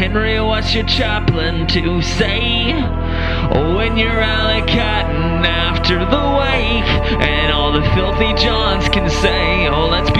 Henry, what's your chaplain to say when you're alley-catting after the wake? And all the filthy Johns can say, oh, let's be